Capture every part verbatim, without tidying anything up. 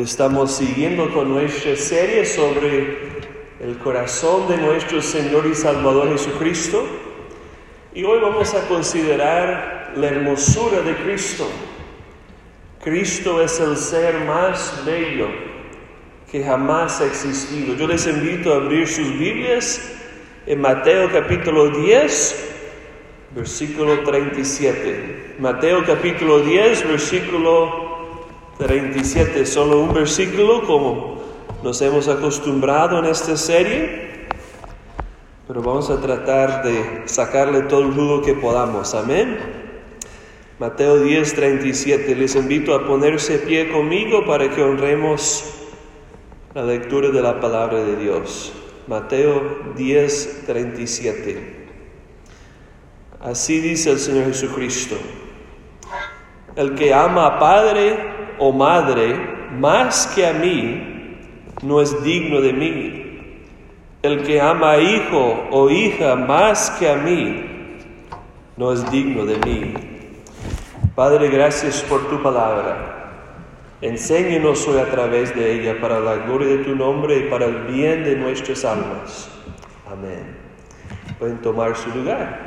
Hoy estamos siguiendo con nuestra serie sobre el corazón de nuestro Señor y Salvador Jesucristo. Y hoy vamos a considerar la hermosura de Cristo. Cristo es el ser más bello que jamás ha existido. Yo les invito a abrir sus Biblias en Mateo capítulo diez, versículo treinta y siete. Mateo capítulo diez, versículo treinta y siete. Solo un versículo como nos hemos acostumbrado en esta serie, pero vamos a tratar de sacarle todo el jugo que podamos. Amén. Mateo diez, treinta y siete. Les invito a ponerse de pie conmigo para que honremos la lectura de la palabra de Dios. Mateo diez, treinta y siete. Así dice el Señor Jesucristo: el que ama a padre o madre más que a mí no es digno de mí. El que ama a hijo o hija más que a mí no es digno de mí. Padre, gracias por tu palabra. Enséñanos hoy a través de ella para la gloria de tu nombre y para el bien de nuestras almas. Amén. Pueden tomar su lugar.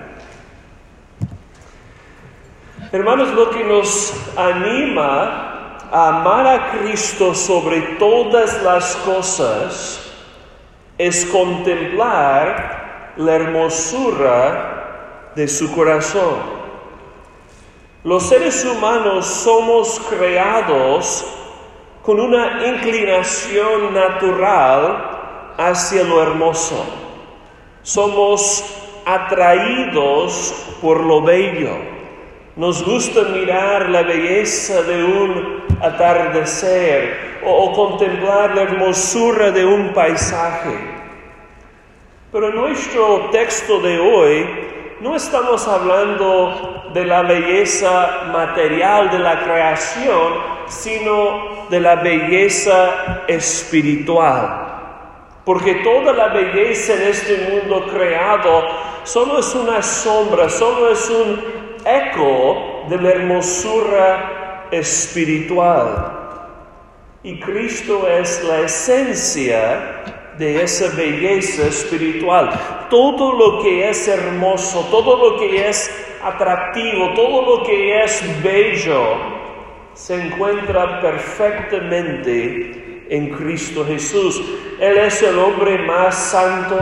Hermanos, lo que nos anima a amar a Cristo sobre todas las cosas es contemplar la hermosura de su corazón. Los seres humanos somos creados con una inclinación natural hacia lo hermoso. Somos atraídos por lo bello. Nos gusta mirar la belleza de un atardecer o, o contemplar la hermosura de un paisaje. Pero en nuestro texto de hoy no estamos hablando de la belleza material de la creación, sino de la belleza espiritual. Porque toda la belleza en este mundo creado solo es una sombra, solo es un eco de la hermosura espiritual. Y Cristo es la esencia de esa belleza espiritual. Todo lo que es hermoso, todo lo que es atractivo, todo lo que es bello, se encuentra perfectamente en Cristo Jesús. Él es el hombre más santo,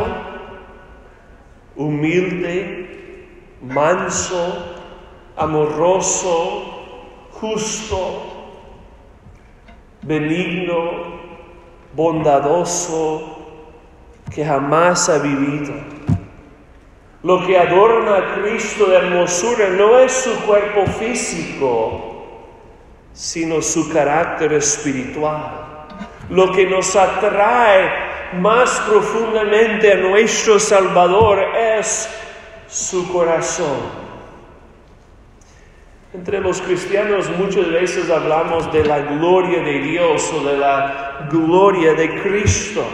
humilde, manso, amoroso, justo, benigno, bondadoso, que jamás ha vivido. Lo que adorna a Cristo de hermosura no es su cuerpo físico, sino su carácter espiritual. Lo que nos atrae más profundamente a nuestro Salvador es su corazón. Entre los cristianos muchas veces hablamos de la gloria de Dios o de la gloria de Cristo.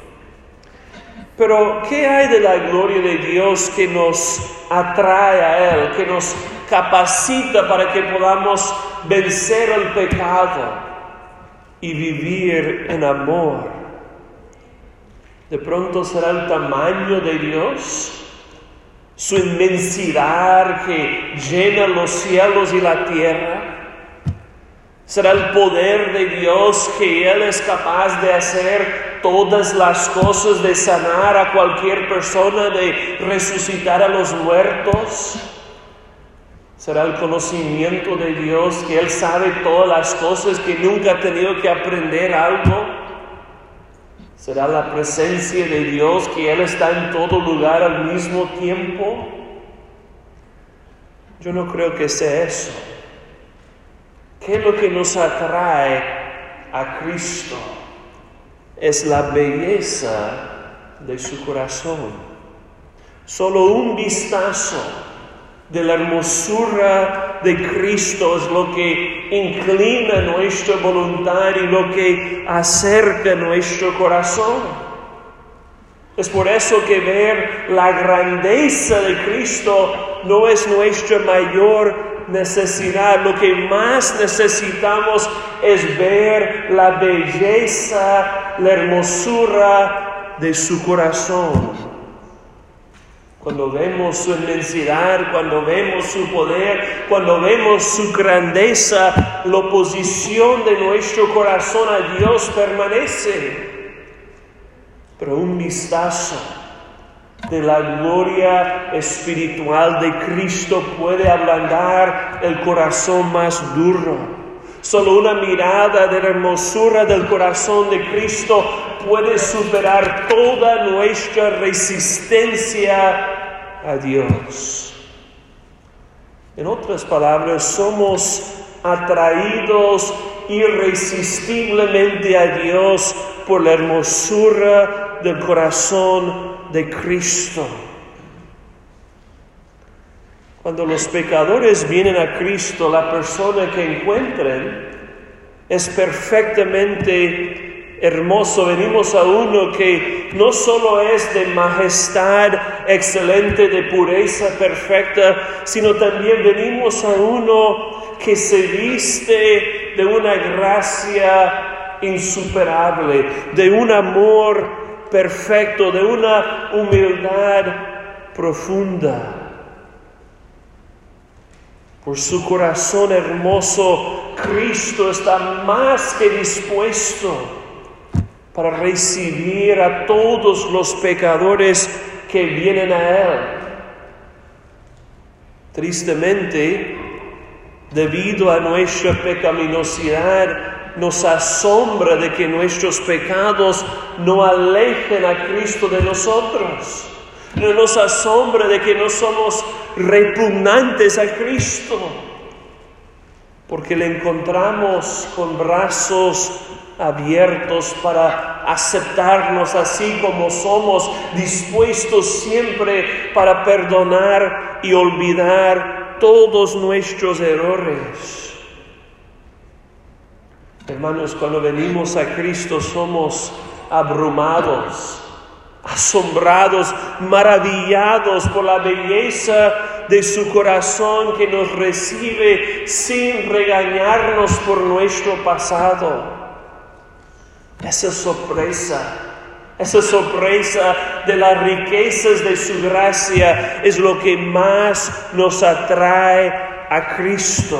Pero, ¿qué hay de la gloria de Dios que nos atrae a Él, que nos capacita para que podamos vencer el pecado y vivir en amor? De pronto será el tamaño de Dios, su inmensidad que llena los cielos y la tierra. Será el poder de Dios que Él es capaz de hacer todas las cosas, de sanar a cualquier persona, de resucitar a los muertos. Será el conocimiento de Dios que Él sabe todas las cosas, que nunca ha tenido que aprender algo. ¿Será la presencia de Dios que Él está en todo lugar al mismo tiempo? Yo no creo que sea eso. ¿Qué es lo que nos atrae a Cristo? Es la belleza de su corazón. Solo un vistazo de la hermosura de Cristo es lo que inclina nuestra voluntad y lo que acerca nuestro corazón. Es por eso que ver la grandeza de Cristo no es nuestra mayor necesidad, lo que más necesitamos es ver la belleza, la hermosura de su corazón. Cuando vemos su inmensidad, cuando vemos su poder, cuando vemos su grandeza, la oposición de nuestro corazón a Dios permanece. Pero un vistazo de la gloria espiritual de Cristo puede ablandar el corazón más duro. Solo una mirada de la hermosura del corazón de Cristo puede superar toda nuestra resistencia a Dios. En otras palabras, somos atraídos irresistiblemente a Dios por la hermosura del corazón de Cristo. Cuando los pecadores vienen a Cristo, la persona que encuentren es perfectamente hermoso. Venimos a uno que no solo es de majestad excelente, de pureza perfecta, sino también venimos a uno que se viste de una gracia insuperable, de un amor perfecto, de una humildad profunda. Por su corazón hermoso, Cristo está más que dispuesto para recibir a todos los pecadores que vienen a Él. Tristemente, debido a nuestra pecaminosidad, nos asombra de que nuestros pecados no alejen a Cristo de nosotros. No nos asombra de que no somos repugnantes a Cristo, porque le encontramos con brazos abiertos para aceptarnos así como somos, dispuestos siempre para perdonar y olvidar todos nuestros errores. Hermanos, cuando venimos a Cristo somos abrumados, asombrados, maravillados por la belleza de su corazón que nos recibe sin regañarnos por nuestro pasado. Esa sorpresa, esa sorpresa de las riquezas de su gracia es lo que más nos atrae a Cristo.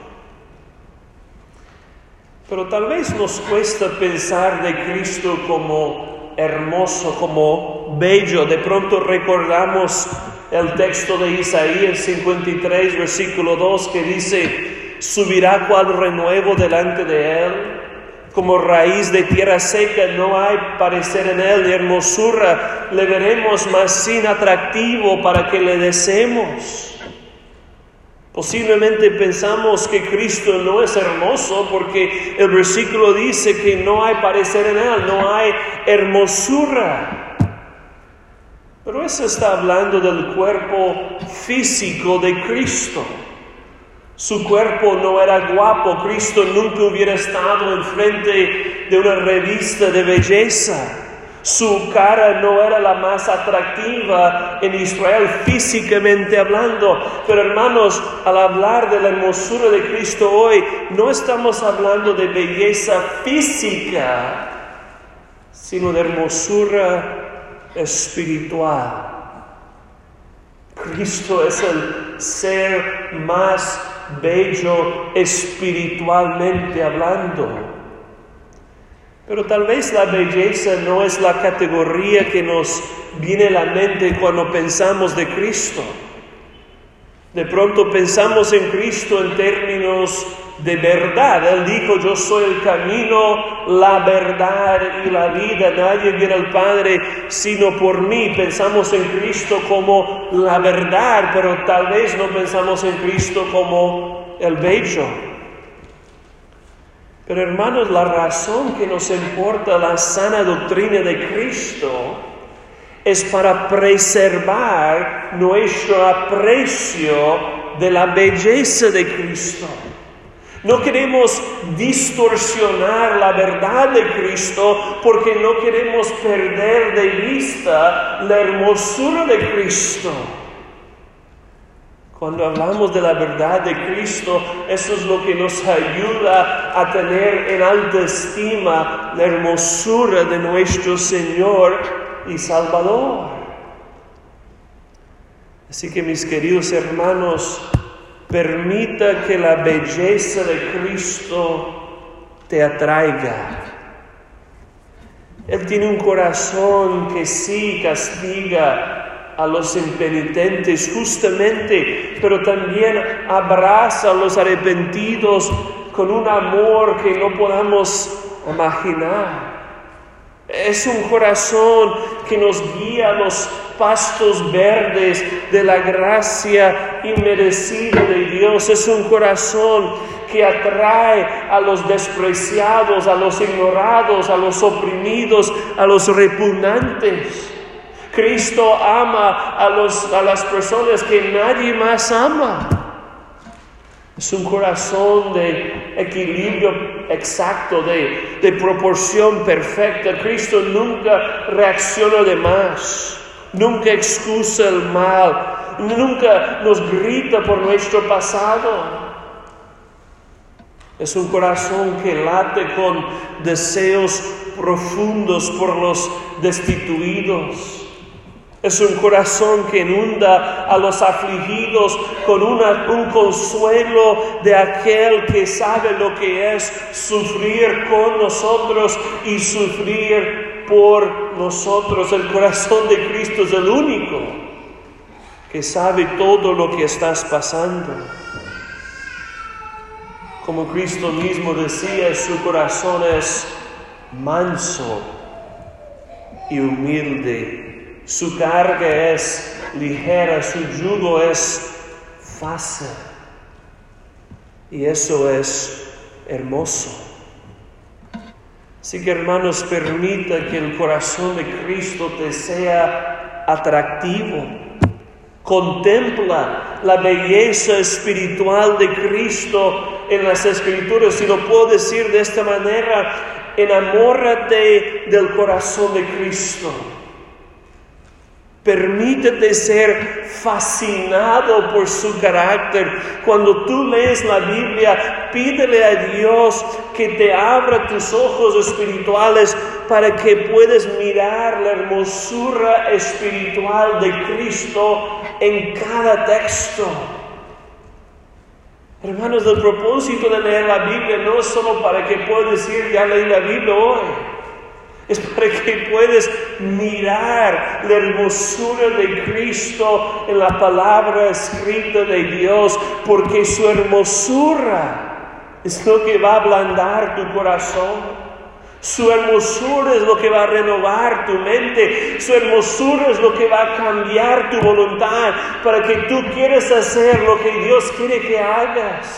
Pero tal vez nos cuesta pensar de Cristo como hermoso, como bello. De pronto recordamos el texto de Isaías cincuenta y tres, versículo dos, que dice: subirá cual renuevo delante de él, como raíz de tierra seca, no hay parecer en él, de hermosura le veremos, mas sin atractivo para que le deseemos. Posiblemente pensamos que Cristo no es hermoso porque el versículo dice que no hay parecer en él, no hay hermosura. Pero eso está hablando del cuerpo físico de Cristo. Su cuerpo no era guapo. Cristo nunca hubiera estado enfrente de una revista de belleza. Su cara no era la más atractiva en Israel físicamente hablando. Pero hermanos, al hablar de la hermosura de Cristo hoy, no estamos hablando de belleza física, sino de hermosura espiritual. Cristo es el ser más bello espiritualmente hablando. Pero tal vez la belleza no es la categoría que nos viene a la mente cuando pensamos de Cristo. De pronto pensamos en Cristo en términos de verdad. Él dijo: yo soy el camino, la verdad y la vida. Nadie viene al Padre sino por mí. Pensamos en Cristo como la verdad, pero tal vez no pensamos en Cristo como el bello. Pero hermanos, la razón que nos importa la sana doctrina de Cristo es para preservar nuestro aprecio de la belleza de Cristo. No queremos distorsionar la verdad de Cristo porque no queremos perder de vista la hermosura de Cristo. Cuando hablamos de la verdad de Cristo, eso es lo que nos ayuda a tener en alta estima la hermosura de nuestro Señor y Salvador. Así que, mis queridos hermanos, permita que la belleza de Cristo te atraiga. Él tiene un corazón que sí castiga a los impenitentes justamente, pero también abraza a los arrepentidos con un amor que no podamos imaginar. Es un corazón que nos guía a los pastos verdes de la gracia inmerecida de Dios. Es un corazón que atrae a los despreciados, a los ignorados, a los oprimidos, a los repugnantes. Cristo ama a, los, a las personas que nadie más ama. Es un corazón de equilibrio exacto, de, de proporción perfecta. Cristo nunca reacciona de más, nunca excusa el mal, nunca nos grita por nuestro pasado. Es un corazón que late con deseos profundos por los destituidos. Es un corazón que inunda a los afligidos con una, un consuelo de aquel que sabe lo que es sufrir con nosotros y sufrir por nosotros. El corazón de Cristo es el único que sabe todo lo que estás pasando. Como Cristo mismo decía, su corazón es manso y humilde. Su carga es ligera, su yugo es fácil. Y eso es hermoso. Así que, hermanos, permita que el corazón de Cristo te sea atractivo. Contempla la belleza espiritual de Cristo en las Escrituras. Si lo puedo decir de esta manera, enamórate del corazón de Cristo. Permítete ser fascinado por su carácter. Cuando tú lees la Biblia, pídele a Dios que te abra tus ojos espirituales para que puedas mirar la hermosura espiritual de Cristo en cada texto. Hermanos, el propósito de leer la Biblia no es solo para que puedas decir, ya leí la Biblia hoy. Es para que puedas mirar la hermosura de Cristo en la palabra escrita de Dios, porque su hermosura es lo que va a ablandar tu corazón. Su hermosura es lo que va a renovar tu mente. Su hermosura es lo que va a cambiar tu voluntad para que tú quieras hacer lo que Dios quiere que hagas.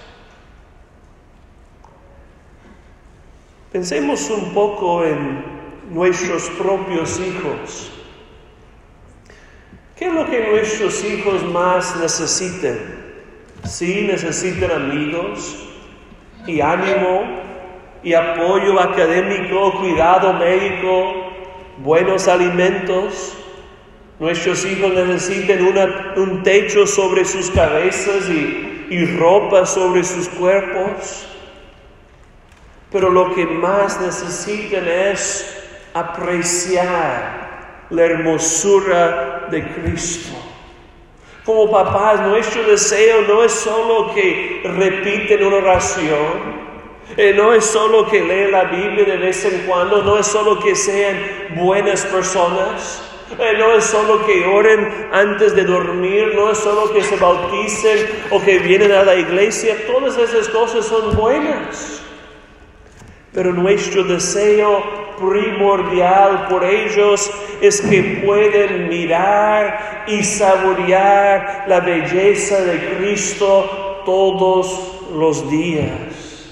Pensemos un poco en nuestros propios hijos. ¿Qué es lo que nuestros hijos más necesitan? Sí, necesitan amigos y ánimo y apoyo académico, cuidado médico, buenos alimentos. Nuestros hijos necesitan una, un techo sobre sus cabezas y, y ropa sobre sus cuerpos. Pero lo que más necesitan es apreciar la hermosura de Cristo. Como papás, nuestro deseo no es solo que repiten una oración, eh, no es solo que lean la Biblia de vez en cuando, no es solo que sean buenas personas, eh, no es solo que oren antes de dormir, no es solo que se bauticen o que vienen a la iglesia. Todas esas cosas son buenas. Pero nuestro deseo primordial por ellos es que puedan mirar y saborear la belleza de Cristo todos los días.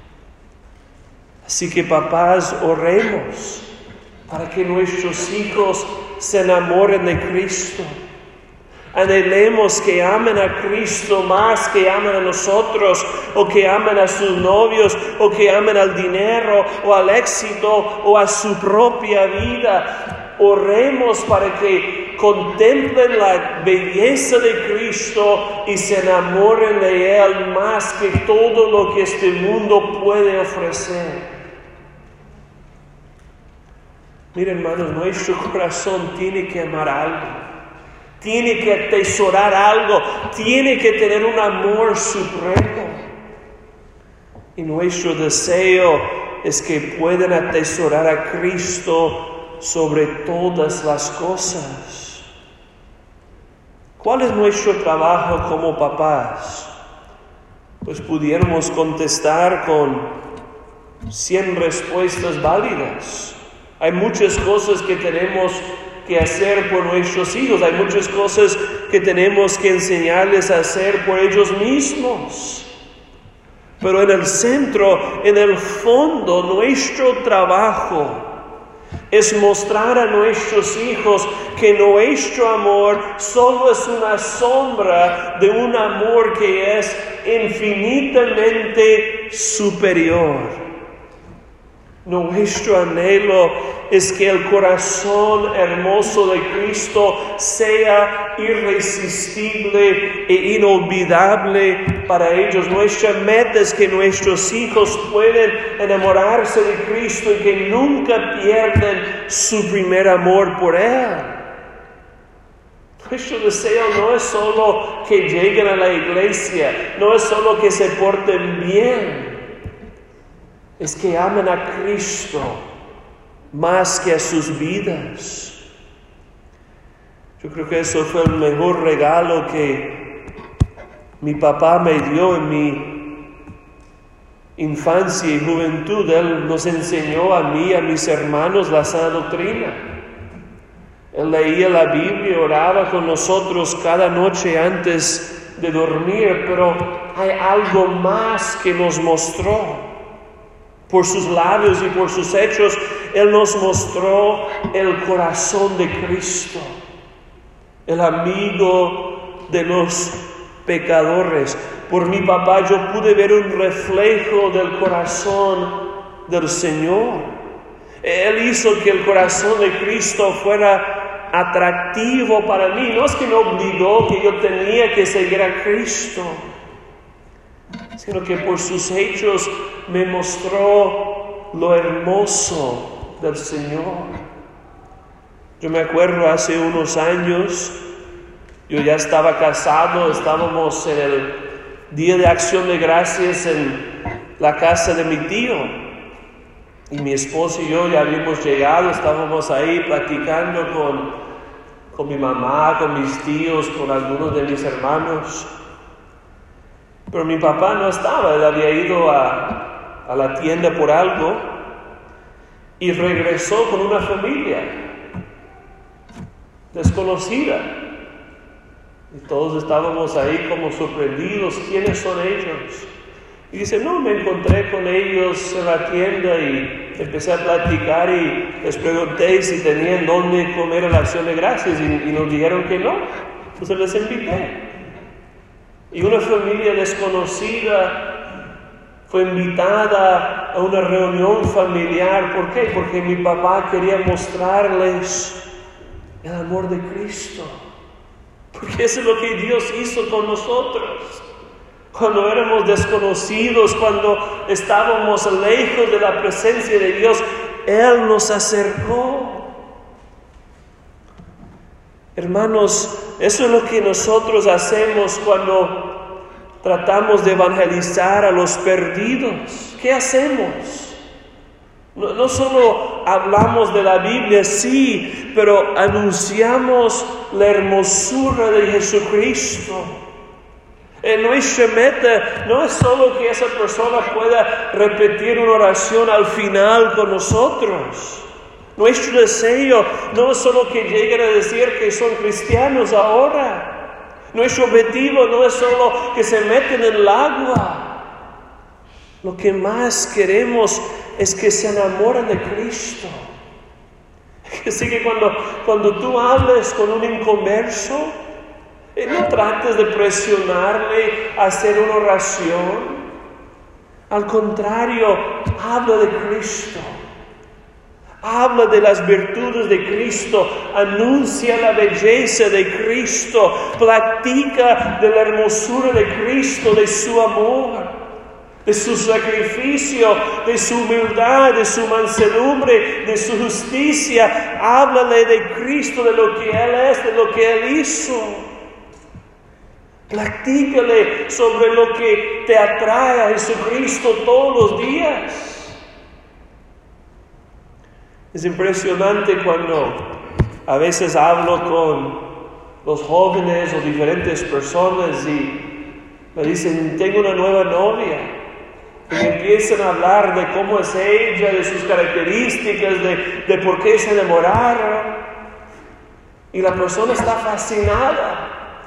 Así que, papás, oremos para que nuestros hijos se enamoren de Cristo. Anhelemos que amen a Cristo más que amen a nosotros, o que amen a sus novios, o que amen al dinero, o al éxito, o a su propia vida. Oremos para que contemplen la belleza de Cristo y se enamoren de Él más que todo lo que este mundo puede ofrecer. Miren, hermanos, nuestro corazón tiene que amar algo, tiene que atesorar algo, tiene que tener un amor supremo. Y nuestro deseo es que puedan atesorar a Cristo sobre todas las cosas. ¿Cuál es nuestro trabajo como papás? Pues pudiéramos contestar con cien respuestas válidas. Hay muchas cosas que tenemos que hacer por nuestros hijos. Hay muchas cosas que tenemos que enseñarles a hacer por ellos mismos. Pero en el centro, en el fondo, nuestro trabajo es mostrar a nuestros hijos que nuestro amor solo es una sombra de un amor que es infinitamente superior. Nuestro anhelo es que el corazón hermoso de Cristo sea irresistible e inolvidable para ellos. Nuestra meta es que nuestros hijos puedan enamorarse de Cristo y que nunca pierdan su primer amor por Él. Nuestro deseo no es solo que lleguen a la iglesia, no es solo que se porten bien. Es que amen a Cristo más que a sus vidas. Yo creo que eso fue el mejor regalo que mi papá me dio en mi infancia y juventud. Él nos enseñó a mí y a mis hermanos la sana doctrina. Él leía la Biblia, oraba con nosotros cada noche antes de dormir, pero hay algo más que nos mostró. Por sus labios y por sus hechos, Él nos mostró el corazón de Cristo, el amigo de los pecadores. Por mi papá yo pude ver un reflejo del corazón del Señor. Él hizo que el corazón de Cristo fuera atractivo para mí. No es que me obligó que yo tenía que seguir a Cristo, sino que por sus hechos me mostró lo hermoso del Señor. Yo me acuerdo hace unos años, yo ya estaba casado, estábamos en el Día de Acción de Gracias en la casa de mi tío. Y mi esposo y yo ya habíamos llegado, estábamos ahí platicando con, con mi mamá, con mis tíos, con algunos de mis hermanos. Pero mi papá no estaba, él había ido a, a la tienda por algo y regresó con una familia desconocida. Y todos estábamos ahí como sorprendidos, ¿quiénes son ellos? Y dice, no, me encontré con ellos en la tienda y empecé a platicar y les pregunté si tenían dónde comer en la Acción de Gracias y, y nos dijeron que no. Entonces les invité. Y una familia desconocida fue invitada a una reunión familiar. ¿Por qué? Porque mi papá quería mostrarles el amor de Cristo. Porque eso es lo que Dios hizo con nosotros. Cuando éramos desconocidos, cuando estábamos lejos de la presencia de Dios, Él nos acercó. Hermanos, eso es lo que nosotros hacemos cuando tratamos de evangelizar a los perdidos. ¿Qué hacemos? No, no solo hablamos de la Biblia, sí, pero anunciamos la hermosura de Jesucristo. En nuestra meta no es solo que esa persona pueda repetir una oración al final con nosotros. Nuestro deseo no es solo que lleguen a decir que son cristianos ahora. Nuestro objetivo no es solo que se meten en el agua. Lo que más queremos es que se enamoren de Cristo. Así que cuando, cuando tú hables con un inconverso, no trates de presionarle a hacer una oración. Al contrario, habla de Cristo. Habla de las virtudes de Cristo, anuncia la belleza de Cristo, practica de la hermosura de Cristo, de su amor, de su sacrificio, de su humildad, de su mansedumbre, de su justicia. Háblale de Cristo, de lo que Él es, de lo que Él hizo. Practícale sobre lo que te atrae a Jesucristo todos los días. Es impresionante cuando a veces hablo con los jóvenes o diferentes personas y me dicen, tengo una nueva novia. Y me empiezan a hablar de cómo es ella, de sus características, de, de por qué se enamoraron. Y la persona está fascinada.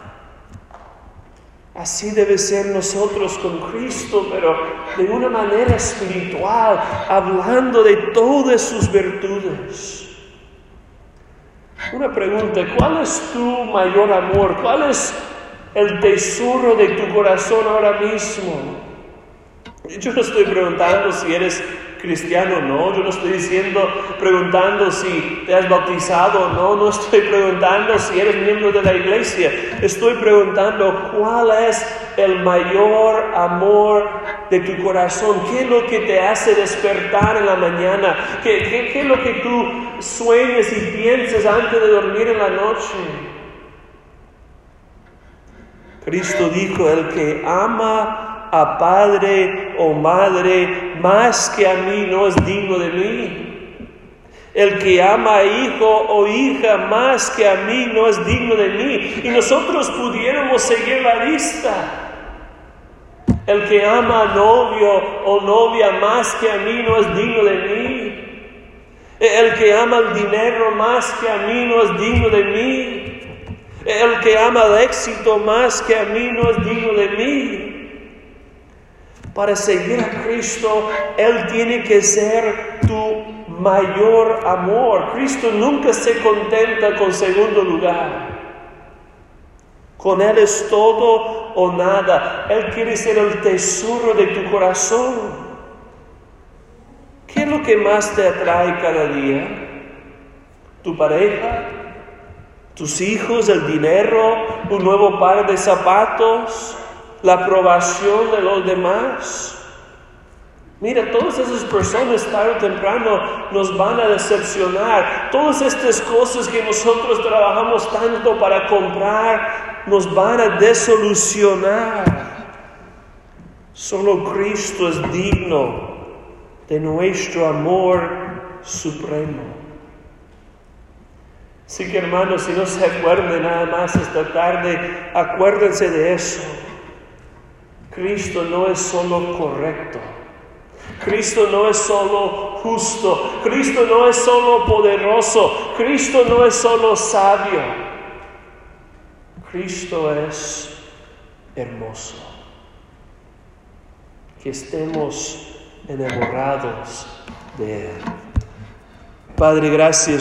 Así debe ser nosotros con Cristo, pero de una manera espiritual, hablando de todas sus virtudes. Una pregunta, ¿cuál es tu mayor amor? ¿Cuál es el tesoro de tu corazón ahora mismo? Yo no estoy preguntando si eres cristiano o no, yo no estoy diciendo, preguntando si te has bautizado o no, no estoy preguntando si eres miembro de la iglesia, estoy preguntando cuál es el mayor amor de tu corazón, qué es lo que te hace despertar en la mañana, qué, qué, qué es lo que tú sueñas y piensas antes de dormir en la noche. Cristo dijo, el que ama a padre o madre más que a mí no es digno de mí. El que ama a hijo o hija más que a mí no es digno de mí. Y nosotros pudiéramos seguir la lista. El que ama a novio o novia más que a mí no es digno de mí. El que ama el dinero más que a mí no es digno de mí. El que ama el éxito más que a mí no es digno de mí. Para seguir a Cristo, Él tiene que ser tu mayor amor. Cristo nunca se contenta con segundo lugar. Con Él es todo o nada. Él quiere ser el tesoro de tu corazón. ¿Qué es lo que más te atrae cada día? ¿Tu pareja? ¿Tus hijos? ¿El dinero? ¿Un nuevo par de zapatos? ¿La aprobación de los demás? Mira, todas esas personas tarde o temprano nos van a decepcionar. Todas estas cosas que nosotros trabajamos tanto para comprar nos van a desilusionar. Solo Cristo es digno de nuestro amor supremo. Así que hermanos, si no se acuerdan nada más esta tarde, acuérdense de eso. Cristo no es solo correcto. Cristo no es solo justo. Cristo no es solo poderoso. Cristo no es solo sabio. Cristo es hermoso. Que estemos enamorados de Él. Padre, gracias.